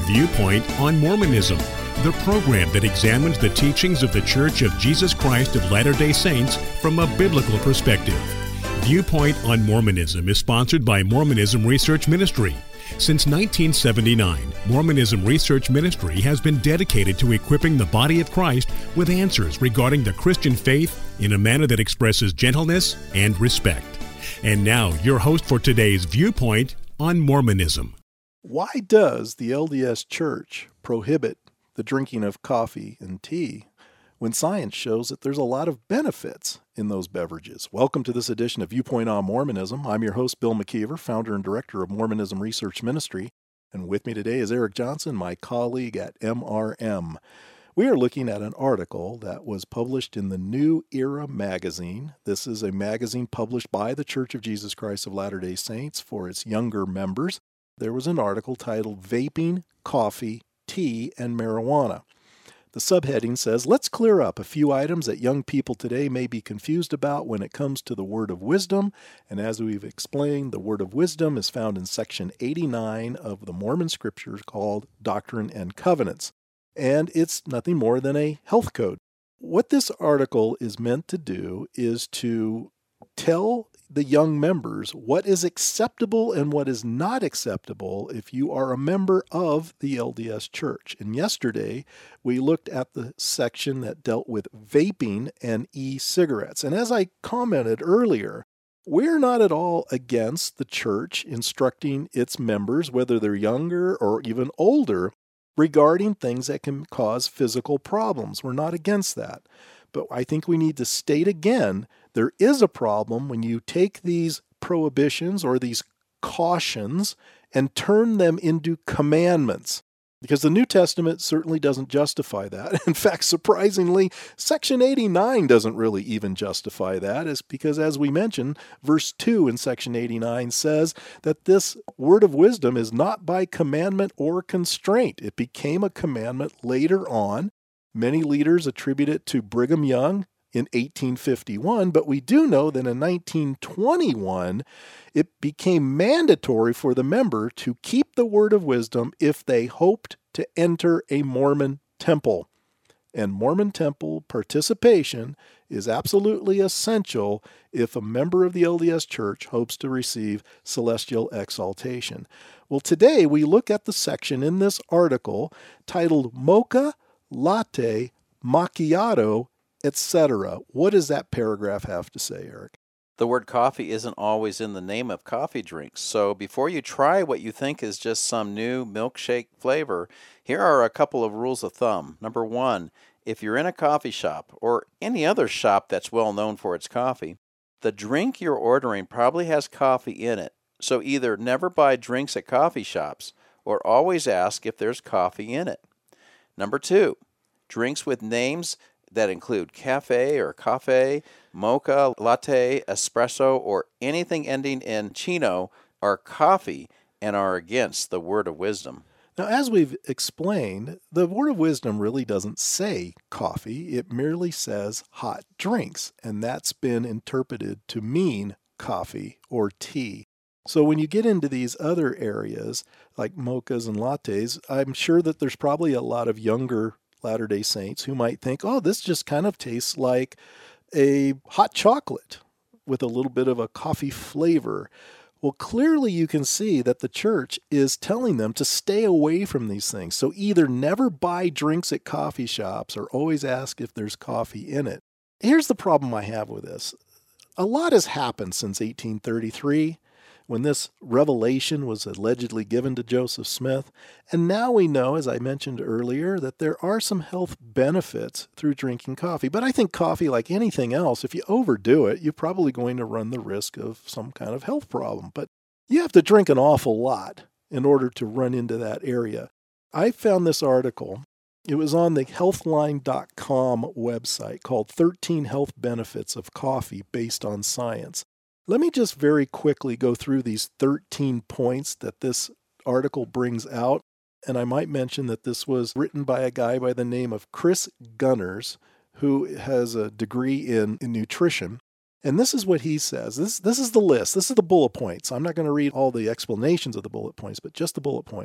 Viewpoint on Mormonism, the program that examines the teachings of the Church of Jesus Christ of Latter-day Saints from a biblical perspective. Viewpoint on Mormonism is sponsored by Mormonism Research Ministry. Since 1979, Mormonism Research Ministry has been dedicated to equipping the body of Christ with answers regarding the Christian faith in a manner that expresses gentleness and respect. And now, your host for today's Viewpoint on Mormonism. Why does the LDS Church prohibit the drinking of coffee and tea when science shows that there's a lot of benefits in those beverages? Welcome to this edition of Viewpoint on Mormonism. I'm your host, Bill McKeever, founder and director of Mormonism Research Ministry. And with me today is Eric Johnson, my colleague at MRM. We are looking at an article that was published in the New Era magazine. This is a magazine published by the Church of Jesus Christ of Latter-day Saints for its younger members. There was an article titled Vaping, Coffee, Tea, and Marijuana. The subheading says, let's clear up a few items that young people today may be confused about when it comes to the Word of Wisdom. And as we've explained, the Word of Wisdom is found in section 89 of the Mormon Scriptures called Doctrine and Covenants. And it's nothing more than a health code. What this article is meant to do is to tell the young members what is acceptable and what is not acceptable if you are a member of the LDS Church. And yesterday, we looked at the section that dealt with vaping and e-cigarettes. And as I commented earlier, we're not at all against the church instructing its members, whether they're younger or even older, regarding things that can cause physical problems. We're not against that. But I think we need to state again, there is a problem when you take these prohibitions or these cautions and turn them into commandments. Because the New Testament certainly doesn't justify that. In fact, surprisingly, section 89 doesn't really even justify that. It's because, as we mentioned, verse 2 in section 89 says that this word of wisdom is not by commandment or constraint. It became a commandment later on. Many leaders attribute it to Brigham Young in 1851, but we do know that in 1921, it became mandatory for the member to keep the word of wisdom if they hoped to enter a Mormon temple. And Mormon temple participation is absolutely essential if a member of the LDS Church hopes to receive celestial exaltation. Well, today we look at the section in this article titled Mocha, Latte, Macchiato, etc. What does that paragraph have to say, Eric? The word coffee isn't always in the name of coffee drinks, so before you try what you think is just some new milkshake flavor, here are a couple of rules of thumb. Number one, if you're in a coffee shop or any other shop that's well known for its coffee, the drink you're ordering probably has coffee in it, so either never buy drinks at coffee shops or always ask if there's coffee in it. Number two, drinks with names that include cafe or cafe, mocha, latte, espresso, or anything ending in chino are coffee and are against the word of wisdom. Now, as we've explained, the word of wisdom really doesn't say coffee. It merely says hot drinks, and that's been interpreted to mean coffee or tea. So when you get into these other areas, like mochas and lattes, I'm sure that there's probably a lot of younger Latter-day Saints who might think, oh, this just kind of tastes like a hot chocolate with a little bit of a coffee flavor. Well, clearly you can see that the church is telling them to stay away from these things. So either never buy drinks at coffee shops or always ask if there's coffee in it. Here's the problem I have with this. A lot has happened since 1833. When this revelation was allegedly given to Joseph Smith. And now we know, as I mentioned earlier, that there are some health benefits through drinking coffee. But I think coffee, like anything else, if you overdo it, you're probably going to run the risk of some kind of health problem. But you have to drink an awful lot in order to run into that area. I found this article. It was on the healthline.com website called 13 Health Benefits of Coffee Based on Science. Let me just very quickly go through these 13 points that this article brings out. And I might mention that this was written by a guy by the name of Chris Gunners, who has a degree in nutrition. And this is what he says. This is the list. This is the bullet points. I'm not going to read all the explanations of the bullet points, but just the bullet points.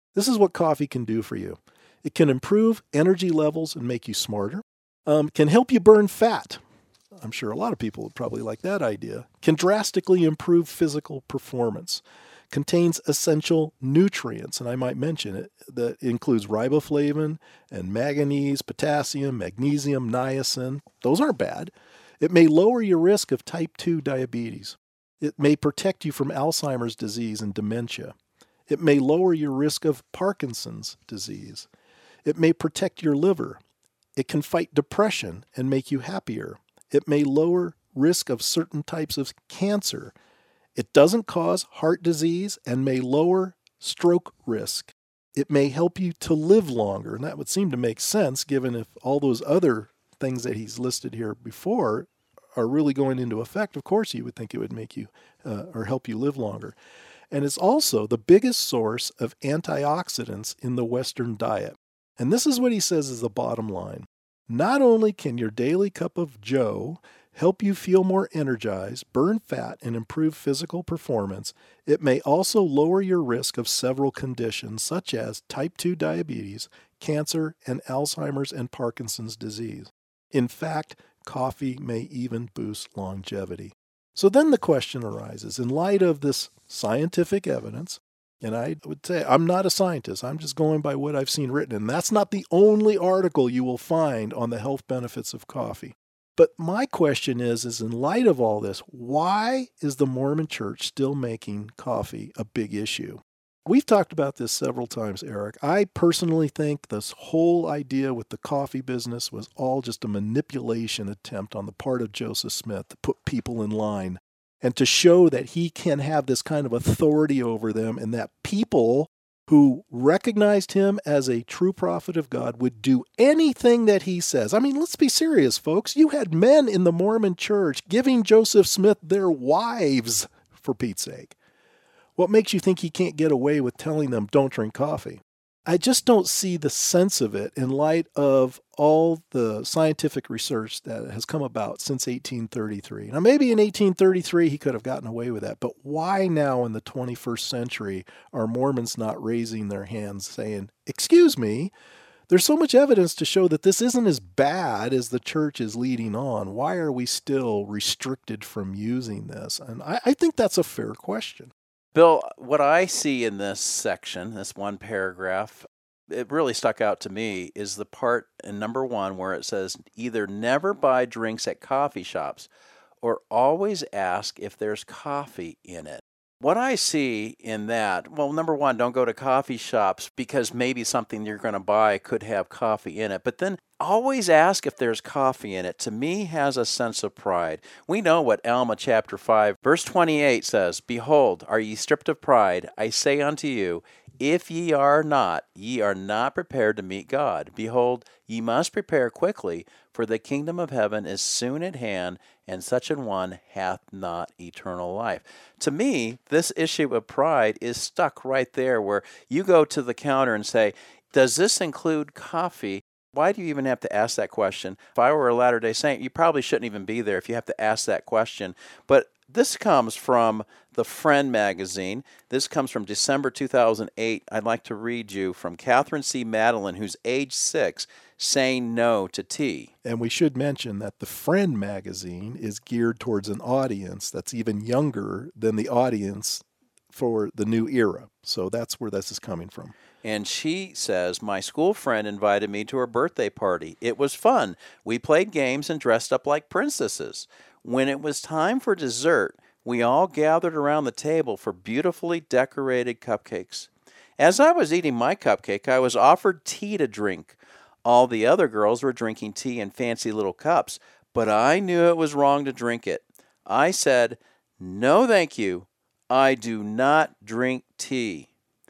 This is what coffee can do for you. It can improve energy levels and make you smarter. Can help you burn fat. I'm sure a lot of people would probably like that idea. Can drastically improve physical performance. Contains essential nutrients, and I might mention it, that includes riboflavin and manganese, potassium, magnesium, niacin. Those aren't bad. It may lower your risk of type 2 diabetes. It may protect you from Alzheimer's disease and dementia. It may lower your risk of Parkinson's disease. It may protect your liver. It can fight depression and make you happier. It may lower risk of certain types of cancer. It doesn't cause heart disease and may lower stroke risk. It may help you to live longer, and that would seem to make sense given if all those other things that he's listed here before are really going into effect. Of course, you would think it would make you or help you live longer. And it's also the biggest source of antioxidants in the Western diet. And this is what he says is the bottom line. Not only can your daily cup of Joe help you feel more energized, burn fat, and improve physical performance, it may also lower your risk of several conditions such as type 2 diabetes, cancer, and Alzheimer's and Parkinson's disease. In fact, coffee may even boost longevity. So then the question arises, in light of this scientific evidence, and I would say I'm not a scientist, I'm just going by what I've seen written, and that's not the only article you will find on the health benefits of coffee. But my question is in light of all this, why is the Mormon Church still making coffee a big issue? We've talked about this several times, Eric. I personally think this whole idea with the coffee business was all just a manipulation attempt on the part of Joseph Smith to put people in line and to show that he can have this kind of authority over them and that people who recognized him as a true prophet of God would do anything that he says. I mean, let's be serious, folks. You had men in the Mormon Church giving Joseph Smith their wives, for Pete's sake. What makes you think he can't get away with telling them don't drink coffee? I just don't see the sense of it in light of all the scientific research that has come about since 1833. Now, maybe in 1833 he could have gotten away with that, but why now in the 21st century are Mormons not raising their hands saying, excuse me, there's so much evidence to show that this isn't as bad as the church is leading on. Why are we still restricted from using this? And I think that's a fair question. Bill, what I see in this section, this one paragraph, it really stuck out to me, is the part in number 1 where it says, either never buy drinks at coffee shops or always ask if there's coffee in it. What I see in that, well, number 1, don't go to coffee shops because maybe something you're going to buy could have coffee in it. But then always ask if there's coffee in it, to me, has a sense of pride. We know what Alma chapter 5, verse 28 says, behold, are ye stripped of pride? I say unto you, if ye are not prepared to meet God. Behold, ye must prepare quickly, for the kingdom of heaven is soon at hand, and such an one hath not eternal life. To me, this issue of pride is stuck right there, where you go to the counter and say, does this include coffee? Why do you even have to ask that question? If I were a Latter-day Saint, you probably shouldn't even be there if you have to ask that question. But this comes from the Friend magazine. This comes from December 2008. I'd like to read you from Catherine C. Madeline, who's age 6, saying no to tea. And we should mention that the Friend magazine is geared towards an audience that's even younger than the audience for the new era. So that's where this is coming from. And she says, my school friend invited me to her birthday party. It was fun. We played games and dressed up like princesses. When it was time for dessert, we all gathered around the table for beautifully decorated cupcakes. As I was eating my cupcake, I was offered tea to drink. All the other girls were drinking tea in fancy little cups, but I knew it was wrong to drink it. I said, no, thank you. I do not drink tea.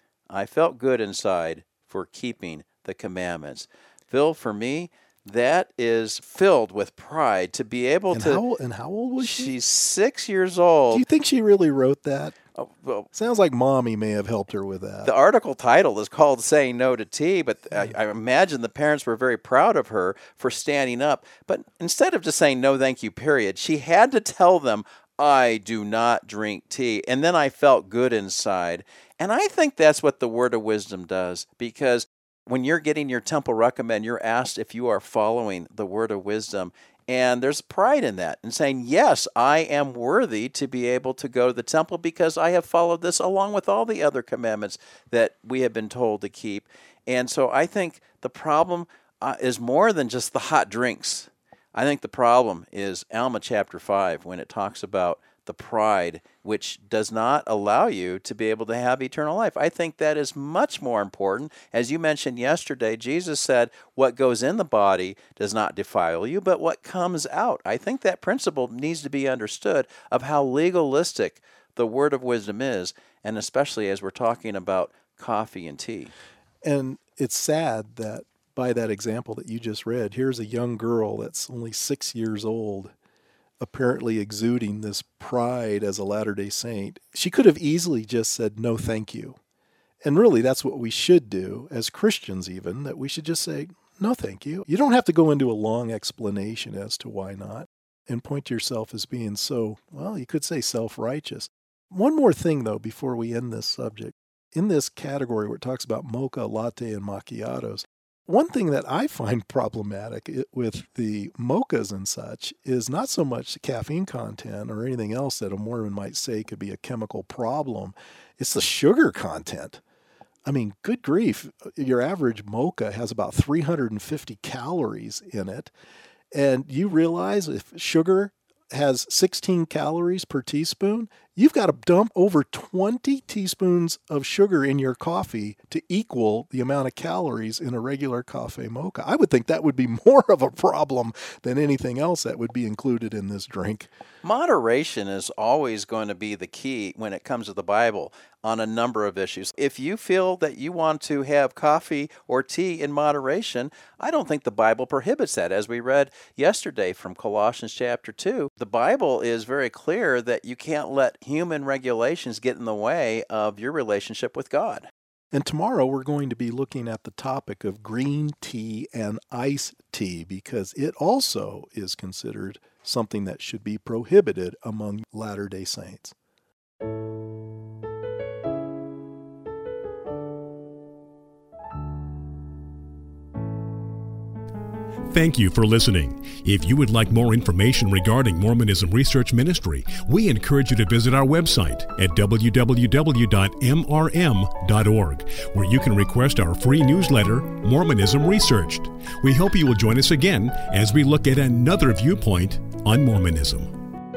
I felt good inside for keeping the commandments. Phil, for me, that is filled with pride to be able to... And how old was she? She's 6 years old. Do you think she really wrote that? Oh, well, sounds like Mommy may have helped her with that. The article title is called Saying No to Tea, but I imagine the parents were very proud of her for standing up. But instead of just saying no thank you, period, she had to tell them, I do not drink tea. And then I felt good inside. And I think that's what the word of wisdom does, because when you're getting your temple recommend, you're asked if you are following the word of wisdom. And there's pride in that, and saying, yes, I am worthy to be able to go to the temple because I have followed this along with all the other commandments that we have been told to keep. And so I think the problem is more than just the hot drinks. I think the problem is Alma chapter 5, when it talks about the pride, which does not allow you to be able to have eternal life. I think that is much more important. As you mentioned yesterday, Jesus said, what goes in the body does not defile you, but what comes out. I think that principle needs to be understood of how legalistic the word of wisdom is, and especially as we're talking about coffee and tea. And it's sad that by that example that you just read, here's a young girl that's only 6 years old, apparently exuding this pride as a Latter-day Saint. She could have easily just said, no, thank you. And really, that's what we should do as Christians even, that we should just say, no, thank you. You don't have to go into a long explanation as to why not and point to yourself as being so, well, you could say self-righteous. One more thing, though, before we end this subject. In this category where it talks about mocha, latte, and macchiatos, one thing that I find problematic with the mochas and such is not so much the caffeine content or anything else that a Mormon might say could be a chemical problem. It's the sugar content. I mean, good grief, your average mocha has about 350 calories in it. And you realize if sugar has 16 calories per teaspoon, you've got to dump over 20 teaspoons of sugar in your coffee to equal the amount of calories in a regular cafe mocha. I would think that would be more of a problem than anything else that would be included in this drink. Moderation is always going to be the key when it comes to the Bible on a number of issues. If you feel that you want to have coffee or tea in moderation, I don't think the Bible prohibits that. As we read yesterday from Colossians chapter 2, the Bible is very clear that you can't let human regulations get in the way of your relationship with God. And tomorrow we're going to be looking at the topic of green tea and iced tea, because it also is considered something that should be prohibited among Latter-day Saints. Thank you for listening. If you would like more information regarding Mormonism Research Ministry, we encourage you to visit our website at www.mrm.org, where you can request our free newsletter, Mormonism Researched. We hope you will join us again as we look at another viewpoint on Mormonism.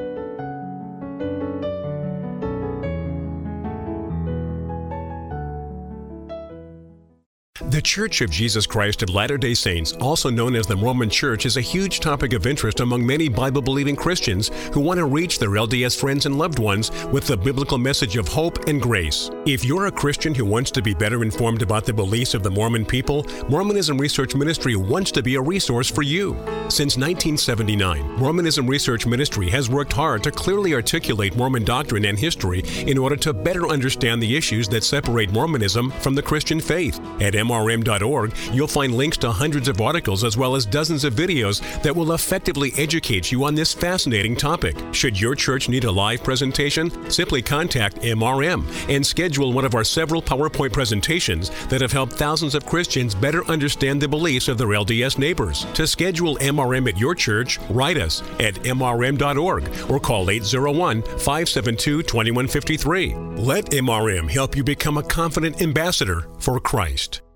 The Church of Jesus Christ of Latter-day Saints, also known as the Mormon Church, is a huge topic of interest among many Bible-believing Christians who want to reach their LDS friends and loved ones with the biblical message of hope and grace. If you're a Christian who wants to be better informed about the beliefs of the Mormon people, Mormonism Research Ministry wants to be a resource for you. Since 1979, Mormonism Research Ministry has worked hard to clearly articulate Mormon doctrine and history in order to better understand the issues that separate Mormonism from the Christian faith. At MRM.org, you'll find links to hundreds of articles as well as dozens of videos that will effectively educate you on this fascinating topic. Should your church need a live presentation, simply contact MRM and schedule one of our several PowerPoint presentations that have helped thousands of Christians better understand the beliefs of their LDS neighbors. To schedule MRM at your church, write us at MRM.org or call 801-572-2153. Let MRM help you become a confident ambassador for Christ.